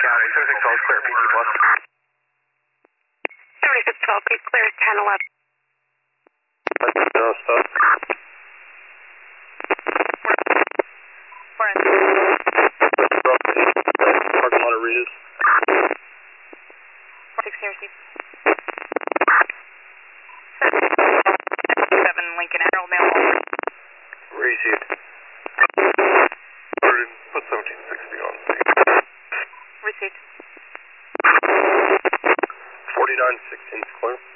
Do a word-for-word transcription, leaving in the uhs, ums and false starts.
County, seventy-six twelve is clear, P T plus. seventy-six twelve, P clear, ten eleven. No stuff. We're in. Parking lot of Regis. six here, Steve. seven Lincoln Arrow, mail over. Received. Put seventeen sixty on. Received. forty-nine sixteen is clear.